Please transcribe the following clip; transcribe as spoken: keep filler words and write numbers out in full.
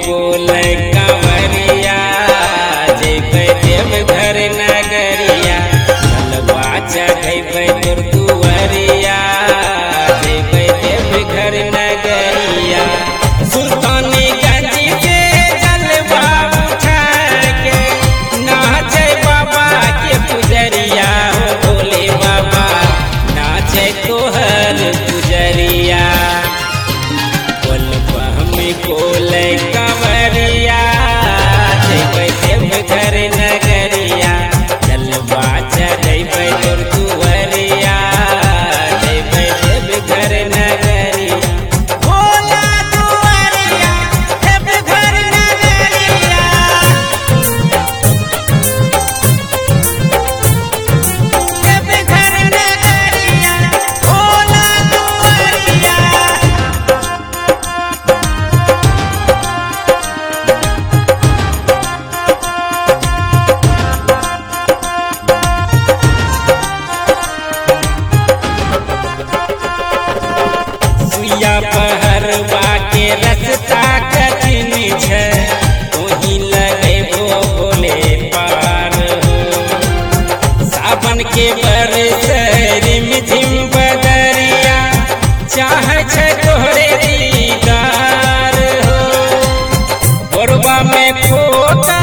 बोल कंवरिया जेबै देवघर नगरिया चलबा चढ़ेबै तोर दुआरिया जेबै देवघर नगरिया सुल्तानगंज से जलवा उठा के नाचे बाबा के पुजरिया हो भोले बाबा नाचे तोहर पुजरिया बोल कंवरिया जेबै देवघर नगरिया चलबा चढ़ेबै तोर दुआरिया जेबै देवघर नगरिया भोला दुआरिया देवघर नगरिया देवघर नगरिया भोला दुआरिया सुइया पहरवा के रस्ता कठिन छै तोही लगेबो भोले पार हो सावन के बरस रिमझिम बदरिया चाहे छै तोहरे दीदार हो भोरवा में खोता